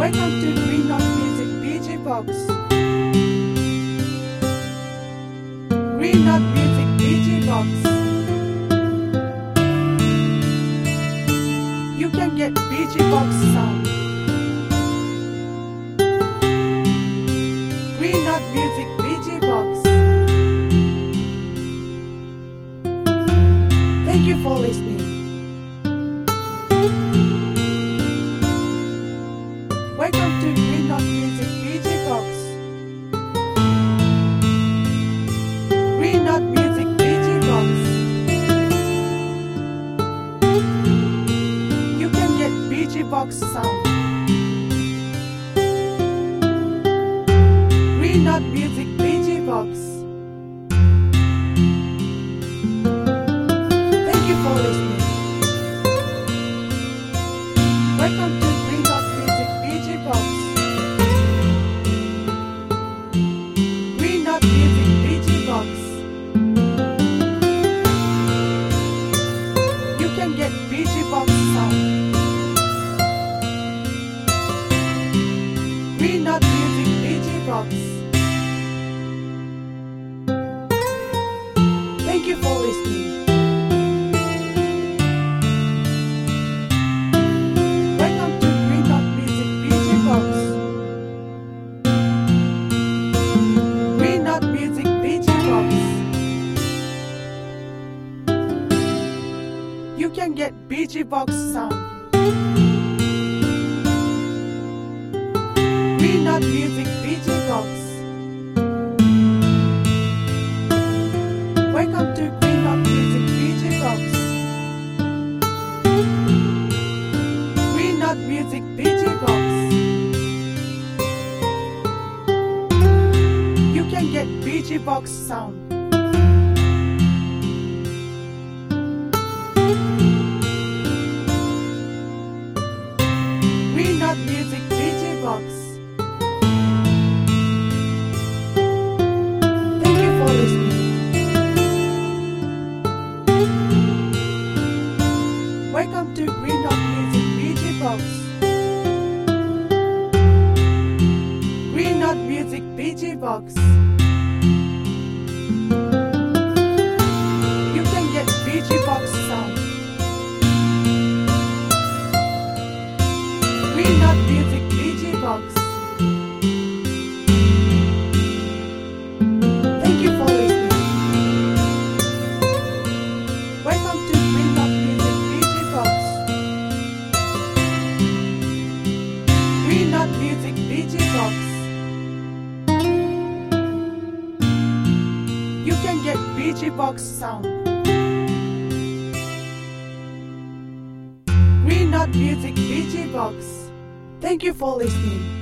Welcome to Green Dot Music BG Box. Green Dot Music BG Box. You can get BG Box sound. Green Dot Music BG Box. Thank you for listening. Welcome to Green Dot Music BG Box. Green Dot Music BG Box. You can get BG Box sound. Green Dot Music BG Box. Thank you for listening. Welcome to Green Dot Music BG Box. Green Dot Music BG Box. You can get BG Box sound. Green Dot Music BG Box. Thank you for listening. Welcome to Green Dot Music BG Box. Green Dot Music BG Box. You can get BG Box sound. Green Dot Music BG Box. Welcome to Green Dot Music BG Box. Green Dot Music BG Box. You can get BG Box sound. Green Dot Music BG Box. Thank you for listening. Welcome to Green Dot Music BG Box. Green Dot Music BG Box. You can get BG Box sound. Green Dot Music BG Box. Thank you for listening. Welcome to Green Dot Music BG Box. Green Dot Music BG Box. You can get BG Box sound. Green Dot Music BG Box. Thank you for listening.